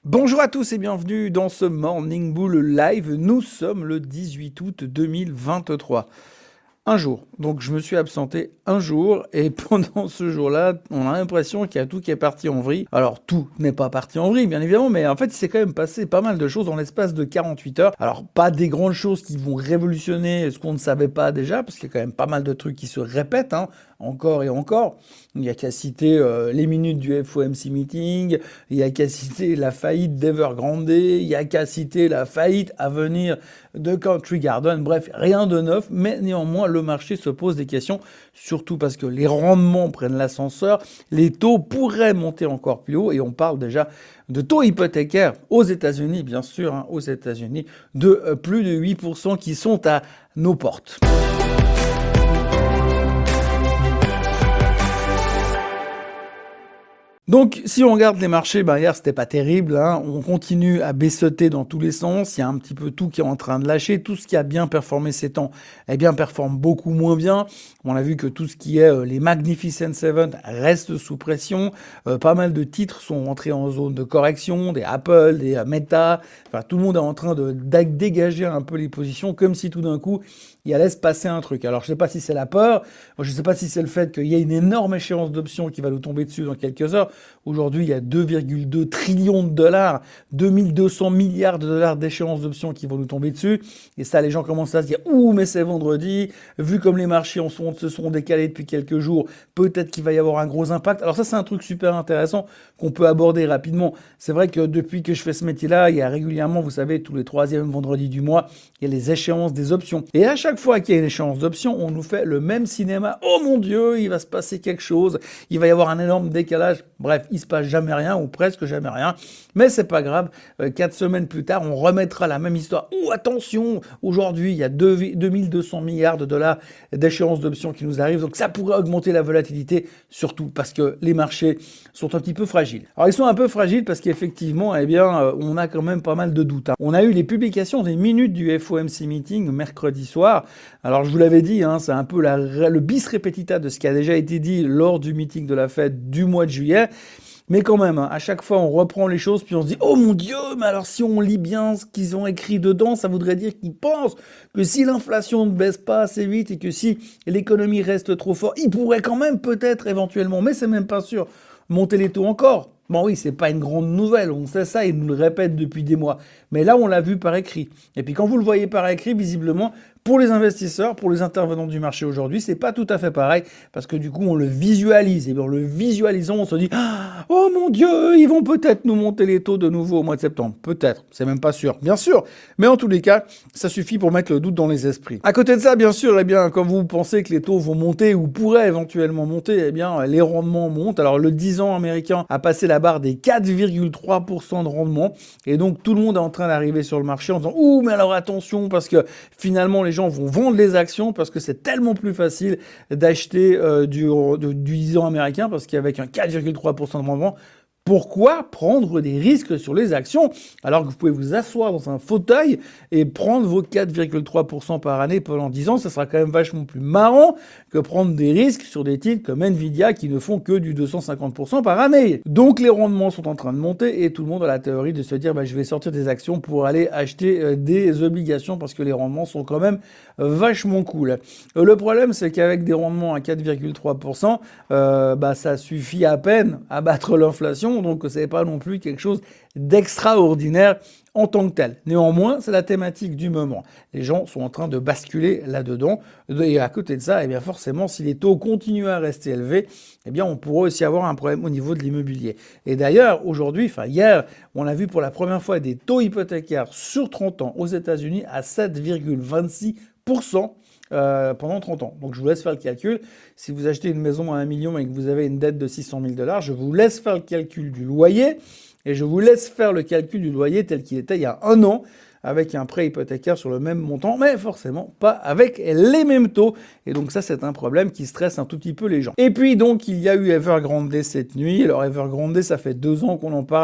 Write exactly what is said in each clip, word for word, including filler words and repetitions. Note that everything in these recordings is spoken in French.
Bonjour à tous et bienvenue dans ce Morning Bull Live. Nous sommes le dix-huit août deux mille vingt-trois. Un jour. Donc je me suis absenté un jour et pendant ce jour-là, on a l'impression qu'il y a tout qui est parti en vrille. Alors tout n'est pas parti en vrille, bien évidemment, mais en fait, il s'est quand même passé pas mal de choses dans l'espace de quarante-huit heures. Alors pas des grandes choses qui vont révolutionner ce qu'on ne savait pas déjà, parce qu'il y a quand même pas mal de trucs qui se répètent, hein, encore et encore. Il n'y a qu'à citer euh, les minutes du F O M C meeting, il n'y a qu'à citer la faillite d'Evergrande, il n'y a qu'à citer la faillite à venir de Country Garden. Bref, rien de neuf, mais néanmoins, le marché se pose des questions, surtout parce que les rendements prennent l'ascenseur, les taux pourraient monter encore plus haut, et on parle déjà de taux hypothécaires aux États-Unis, bien sûr, hein, aux États-Unis, de euh, plus de huit pour cent qui sont à nos portes. Donc, si on regarde les marchés, bah, hier, c'était pas terrible, hein. On continue à baissoter dans tous les sens. Il y a un petit peu tout qui est en train de lâcher. Tout ce qui a bien performé ces temps, eh bien, performe beaucoup moins bien. On a vu que tout ce qui est euh, les Magnificent Seven reste sous pression. Euh, pas mal de titres sont rentrés en zone de correction, des Apple, des euh, Meta. Enfin, tout le monde est en train de, de dégager un peu les positions, comme si tout d'un coup, il allait se passer un truc. Alors, je sais pas si c'est la peur. Je sais pas si c'est le fait qu'il y a une énorme échéance d'options qui va nous tomber dessus dans quelques heures. Aujourd'hui, il y a deux virgule deux trillions de dollars, deux mille deux cents milliards de dollars d'échéances d'options qui vont nous tomber dessus. Et ça, les gens commencent à se dire « Ouh, mais c'est vendredi, vu comme les marchés en sont, se sont décalés depuis quelques jours, peut-être qu'il va y avoir un gros impact. » Alors ça, c'est un truc super intéressant qu'on peut aborder rapidement. C'est vrai que depuis que je fais ce métier-là, il y a régulièrement, vous savez, tous les troisièmes vendredis du mois, il y a les échéances des options. Et à chaque fois qu'il y a une échéance d'options, on nous fait le même cinéma. « Oh mon Dieu, il va se passer quelque chose, il va y avoir un énorme décalage. » Bref, il se passe jamais rien ou presque jamais rien, mais c'est pas grave. Euh, quatre semaines plus tard, on remettra la même histoire. Ouh, attention, aujourd'hui, il y a deux mille deux cents milliards de dollars d'échéances d'options qui nous arrivent, donc ça pourrait augmenter la volatilité, surtout parce que les marchés sont un petit peu fragiles. Alors ils sont un peu fragiles parce qu'effectivement, eh bien, euh, on a quand même pas mal de doutes, hein. On a eu les publications des minutes du F O M C meeting mercredi soir. Alors je vous l'avais dit, hein, c'est un peu la, le bis repetita de ce qui a déjà été dit lors du meeting de la Fed du mois de juillet. Mais quand même, hein, à chaque fois, on reprend les choses, puis on se dit « Oh mon Dieu, mais alors si on lit bien ce qu'ils ont écrit dedans, ça voudrait dire qu'ils pensent que si l'inflation ne baisse pas assez vite et que si l'économie reste trop forte, ils pourraient quand même peut-être éventuellement, mais c'est même pas sûr, monter les taux encore. » Bon oui, c'est pas une grande nouvelle, on sait ça, ils nous le répètent depuis des mois. Mais là, on l'a vu par écrit. Et puis quand vous le voyez par écrit, visiblement, pour les investisseurs, pour les intervenants du marché aujourd'hui, c'est pas tout à fait pareil, parce que du coup, on le visualise. Et bien, en le visualisant, on se dit « Oh mon Dieu, ils vont peut-être nous monter les taux de nouveau au mois de septembre. » Peut-être, c'est même pas sûr, bien sûr. Mais en tous les cas, ça suffit pour mettre le doute dans les esprits. À côté de ça, bien sûr, eh bien, quand vous pensez que les taux vont monter ou pourraient éventuellement monter, eh bien, les rendements montent. Alors, le dix ans américain a passé la barre des quatre virgule trois pour cent de rendement. Et donc, tout le monde est en train d'arriver sur le marché en disant « Ouh, mais alors attention, parce que finalement, les gens vont vendre les actions parce que c'est tellement plus facile d'acheter euh, du, du dix ans américain parce qu'avec un quatre virgule trois pour cent de rendement, pourquoi prendre des risques sur les actions alors que vous pouvez vous asseoir dans un fauteuil et prendre vos quatre virgule trois pour cent par année pendant dix ans? Ça sera quand même vachement plus marrant que prendre des risques sur des titres comme Nvidia qui ne font que du deux cent cinquante pour cent par année. Donc les rendements sont en train de monter et tout le monde a la théorie de se dire bah, je vais sortir des actions pour aller acheter euh, des obligations parce que les rendements sont quand même vachement cool. Euh, le problème c'est qu'avec des rendements à quatre virgule trois pour cent, euh, bah, ça suffit à peine à battre l'inflation. Donc c'est pas non plus quelque chose d'extraordinaire en tant que tel. Néanmoins, c'est la thématique du moment. Les gens sont en train de basculer là-dedans. Et à côté de ça, eh bien forcément, si les taux continuent à rester élevés, eh bien on pourrait aussi avoir un problème au niveau de l'immobilier. Et d'ailleurs, aujourd'hui, enfin hier, on a vu pour la première fois des taux hypothécaires sur trente ans aux États-Unis à sept virgule vingt-six pour cent. Euh, pendant trente ans. Donc je vous laisse faire le calcul. Si vous achetez une maison à un million et que vous avez une dette de six cent mille dollars, je vous laisse faire le calcul du loyer et je vous laisse faire le calcul du loyer tel qu'il était il y a un an avec un prêt hypothécaire sur le même montant, mais forcément pas avec les mêmes taux. Et donc ça, c'est un problème qui stresse un tout petit peu les gens. Et puis donc, il y a eu Evergrande cette nuit. Alors Evergrande, ça fait deux ans qu'on en parle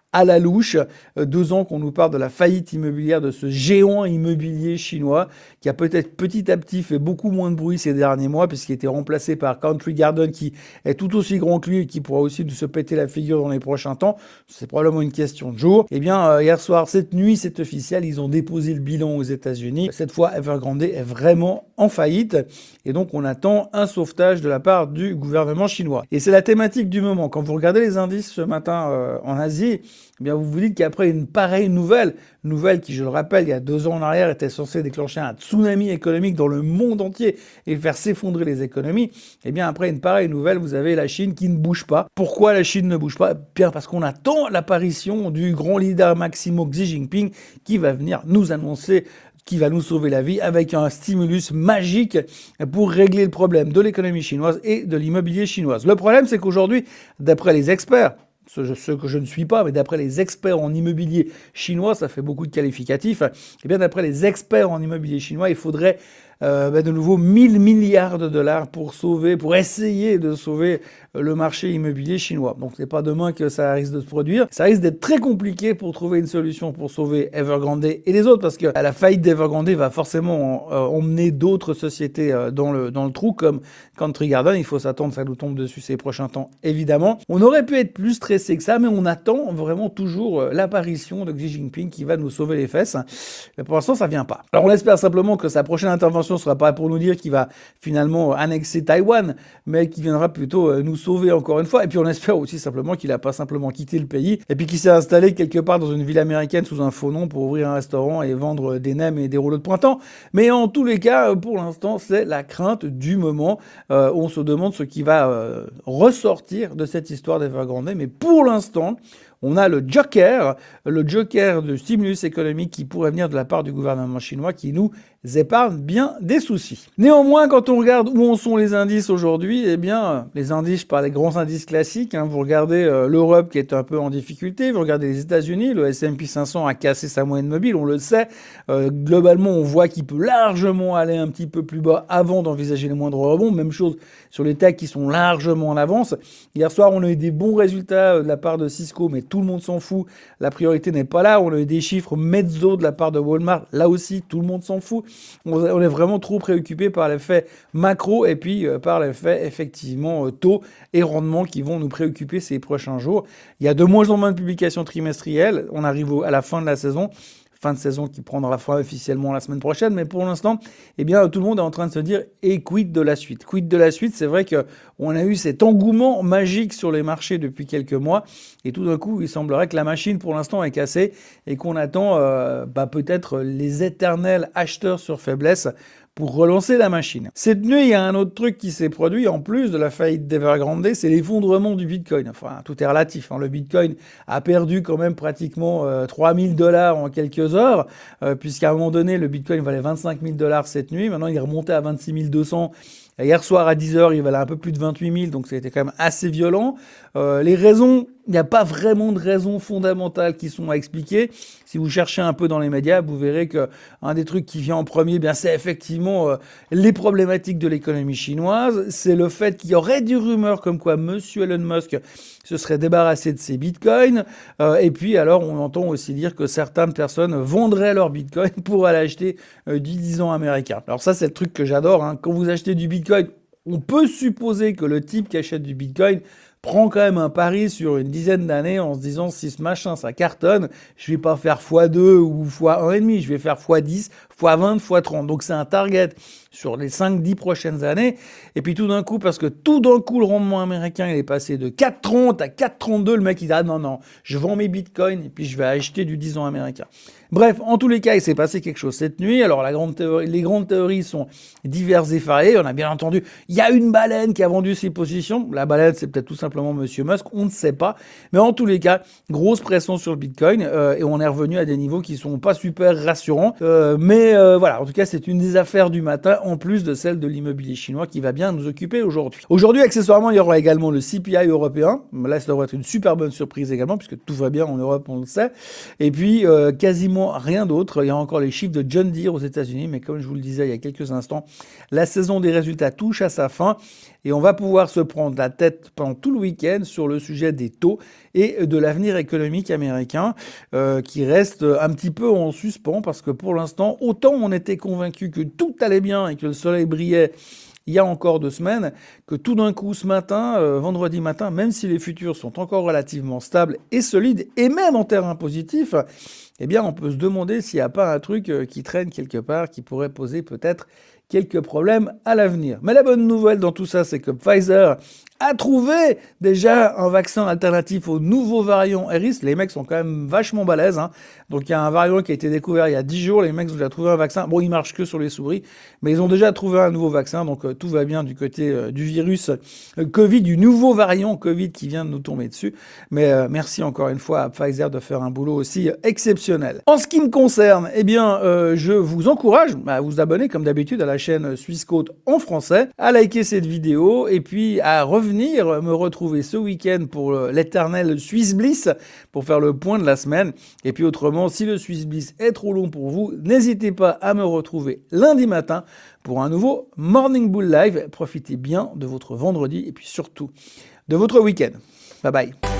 à la louche. Euh, deux ans qu'on nous parle de la faillite immobilière de ce géant immobilier chinois qui a peut-être petit à petit fait beaucoup moins de bruit ces derniers mois puisqu'il a été remplacé par Country Garden qui est tout aussi grand que lui et qui pourra aussi se péter la figure dans les prochains temps. C'est probablement une question de jour. Eh bien, euh, hier soir, cette nuit, c'est officiel, ils ont déposé le bilan aux États-Unis. Cette fois, Evergrande est vraiment en faillite et donc on attend un sauvetage de la part du gouvernement chinois. Et c'est la thématique du moment. Quand vous regardez les indices ce matin euh, en Asie, eh bien vous vous dites qu'après une pareille nouvelle, nouvelle qui, je le rappelle, il y a deux ans en arrière, était censée déclencher un tsunami économique dans le monde entier et faire s'effondrer les économies, eh bien après une pareille nouvelle, vous avez la Chine qui ne bouge pas. Pourquoi la Chine ne bouge pas? Bien parce qu'on attend l'apparition du grand leader Maximo Xi Jinping qui va venir nous annoncer qui va nous sauver la vie avec un stimulus magique pour régler le problème de l'économie chinoise et de l'immobilier chinois. Le problème, c'est qu'aujourd'hui, d'après les experts, ceux, ceux que je ne suis pas, mais d'après les experts en immobilier chinois, ça fait beaucoup de qualificatifs, et bien d'après les experts en immobilier chinois, il faudrait euh, ben de nouveau mille milliards de dollars pour sauver, pour essayer de sauver le marché immobilier chinois. Donc c'est pas demain que ça risque de se produire. Ça risque d'être très compliqué pour trouver une solution pour sauver Evergrande et les autres parce que la faillite d'Evergrande va forcément euh, emmener d'autres sociétés euh, dans le dans le trou comme Country Garden. Il faut s'attendre que ça nous tombe dessus ces prochains temps, évidemment. On aurait pu être plus stressé que ça, mais on attend vraiment toujours euh, l'apparition de Xi Jinping qui va nous sauver les fesses. Mais pour l'instant, ça vient pas. Alors on espère simplement que sa prochaine intervention sera pas pour nous dire qu'il va finalement annexer Taïwan, mais qu'il viendra plutôt euh, nous sauver encore une fois. Et puis on espère aussi simplement qu'il a pas simplement quitté le pays et puis qu'il s'est installé quelque part dans une ville américaine sous un faux nom pour ouvrir un restaurant et vendre des nems et des rouleaux de printemps. Mais en tous les cas, pour l'instant, c'est la crainte du moment. Euh, on se demande ce qui va euh, ressortir de cette histoire d'Evergrande. Mais pour l'instant, on a le joker, le joker de stimulus économique qui pourrait venir de la part du gouvernement chinois qui nous épargne bien des soucis. Néanmoins, quand on regarde où en sont les indices aujourd'hui, eh bien, les indices, je parle des grands indices classiques, hein, vous regardez euh, l'Europe qui est un peu en difficulté, vous regardez les États-Unis, le S and P cinq cents a cassé sa moyenne mobile, on le sait. Euh, globalement, on voit qu'il peut largement aller un petit peu plus bas avant d'envisager les moindres rebonds. Même chose sur les techs qui sont largement en avance. Hier soir, on a eu des bons résultats de la part de Cisco, mais tout le monde s'en fout. La priorité n'est pas là. On a eu des chiffres mezzo de la part de Walmart. Là aussi, tout le monde s'en fout. On est vraiment trop préoccupé par l'effet macro et puis euh, par l'effet effectivement euh, taux et rendement qui vont nous préoccuper ces prochains jours. Il y a de moins en moins de publications trimestrielles. On arrive au, à la fin de la saison. Fin de saison qui prendra fin officiellement la semaine prochaine, mais pour l'instant, eh bien, tout le monde est en train de se dire et quid de la suite. Quid de la suite, c'est vrai que on a eu cet engouement magique sur les marchés depuis quelques mois, et tout d'un coup, il semblerait que la machine, pour l'instant, est cassée et qu'on attend euh, bah, peut-être les éternels acheteurs sur faiblesse pour relancer la machine. Cette nuit, il y a un autre truc qui s'est produit, en plus de la faillite d'Evergrande, c'est l'effondrement du Bitcoin. Enfin, tout est relatif, hein. Le Bitcoin a perdu quand même pratiquement euh, trois mille dollars en quelques heures, euh, puisqu'à un moment donné, le Bitcoin valait vingt-cinq mille dollars cette nuit. Maintenant, il est remonté à vingt-six mille deux cents. Hier soir, à dix heures, il valait un peu plus de vingt-huit mille, donc c'était quand même assez violent. Euh, les raisons, il n'y a pas vraiment de raisons fondamentales qui sont à expliquer. Si vous cherchez un peu dans les médias, vous verrez que un des trucs qui vient en premier, bien, c'est effectivement euh, les problématiques de l'économie chinoise. C'est le fait qu'il y aurait des rumeurs comme quoi Monsieur Elon Musk se serait débarrassé de ses bitcoins. Euh, et puis, alors, on entend aussi dire que certaines personnes vendraient leurs bitcoins pour aller acheter euh, du dix ans américain. Alors ça, c'est le truc que j'adore, hein. Quand vous achetez du bitcoin, on peut supposer que le type qui achète du bitcoin prend quand même un pari sur une dizaine d'années en se disant si ce machin ça cartonne, je vais pas faire fois deux ou fois un virgule cinq, je vais faire fois dix, fois vingt, fois trente. Donc c'est un target sur les cinq dix prochaines années. Et puis tout d'un coup, parce que tout d'un coup le rendement américain il est passé de quatre virgule trente à quatre virgule trente-deux, le mec il dit ah non non, je vends mes bitcoins et puis je vais acheter du dix ans américain. Bref, en tous les cas, il s'est passé quelque chose cette nuit. Alors la grande théorie, les grandes théories sont diverses et variées. On a bien entendu, il y a une baleine qui a vendu ses positions. La baleine, c'est peut-être tout simplement Monsieur Musk, on ne sait pas. Mais en tous les cas, grosse pression sur le Bitcoin euh, et on est revenu à des niveaux qui sont pas super rassurants. Euh, mais euh, voilà, en tout cas, c'est une des affaires du matin, en plus de celle de l'immobilier chinois qui va bien nous occuper aujourd'hui. Aujourd'hui, accessoirement, il y aura également le C P I européen. Là, ça devrait être une super bonne surprise également, puisque tout va bien en Europe, on le sait. Et puis, euh, quasiment rien d'autre. Il y a encore les chiffres de John Deere aux États-Unis, mais comme je vous le disais il y a quelques instants, la saison des résultats touche à sa fin et on va pouvoir se prendre la tête pendant tout le week-end sur le sujet des taux et de l'avenir économique américain euh, qui reste un petit peu en suspens parce que pour l'instant, autant on était convaincu que tout allait bien et que le soleil brillait il y a encore deux semaines, que tout d'un coup ce matin, euh, vendredi matin, même si les futurs sont encore relativement stables et solides, et même en terrain positif, eh bien on peut se demander s'il n'y a pas un truc euh, qui traîne quelque part, qui pourrait poser peut-être quelques problèmes à l'avenir. Mais la bonne nouvelle dans tout ça, c'est que Pfizer a trouvé déjà un vaccin alternatif au nouveau variant Eris. Les mecs sont quand même vachement balèzes, hein. Donc il y a un variant qui a été découvert il y a dix jours, les mecs ont déjà trouvé un vaccin. Bon, il marche que sur les souris, mais ils ont déjà trouvé un nouveau vaccin, donc euh, tout va bien du côté euh, du virus euh, Covid, du nouveau variant Covid qui vient de nous tomber dessus. Mais euh, merci encore une fois à Pfizer de faire un boulot aussi euh, exceptionnel. En ce qui me concerne, eh bien, euh, je vous encourage à vous abonner comme d'habitude à la chaîne Swissquote en français, à liker cette vidéo et puis à revenir me retrouver ce week-end pour l'éternel Swiss Bliss pour faire le point de la semaine. Et puis autrement, si le Swiss Bliss est trop long pour vous, n'hésitez pas à me retrouver lundi matin pour un nouveau Morning Bull Live. Profitez bien de votre vendredi et puis surtout de votre week-end. Bye bye.